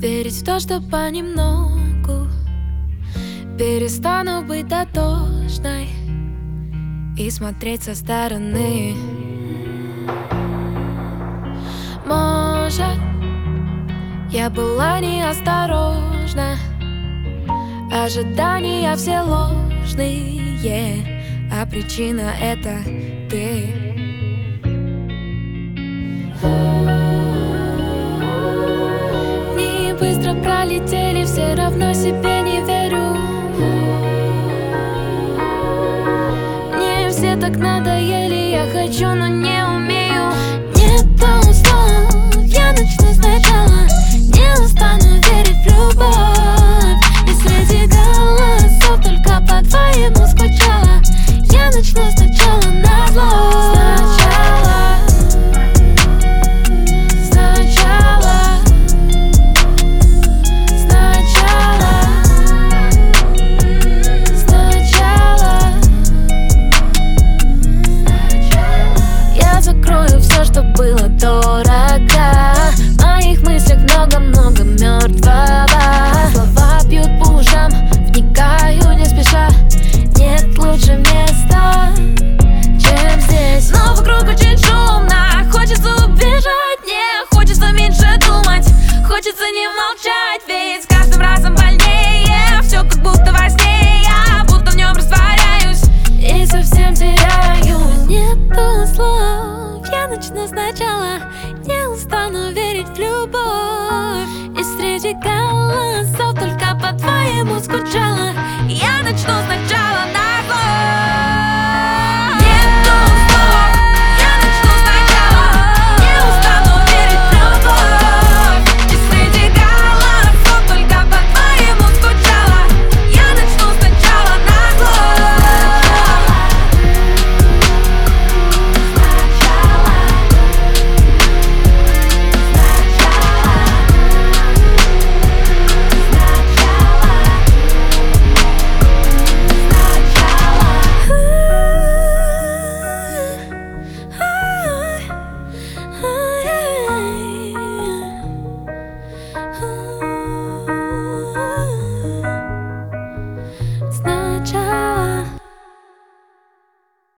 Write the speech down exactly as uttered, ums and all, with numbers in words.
верить в то, что понемногу перестану быть дотошной и смотреть со стороны. Может, я была неосторожна, ожидания все ложные, а причина — это ты. Дни быстро пролетели, все равно себе не верю. Мне все так надоели, я хочу, но не умею. Нету слов, я начну сначала. Не устану верить в любовь, и среди голосов только по твоему скучала. Я начну сначала назло. Сначала, сначала, сначала, сначала. Я закрою все, что было дорого. В моих мыслях много-много мертвого. Слова бьют по ушам, вникаю не спеша. Нет лучше места, чем здесь. Но вокруг очень шумно, хочется убежать. Не хочется меньше думать, хочется не молчать. Ведь с каждым разом больнее, все как будто во сне. Я будто в нем растворяюсь и совсем теряюсь. Нету слов, я начну сначала. Не устану верить в любовь, и среди голосов только по твоему скучала. Я начну сначала.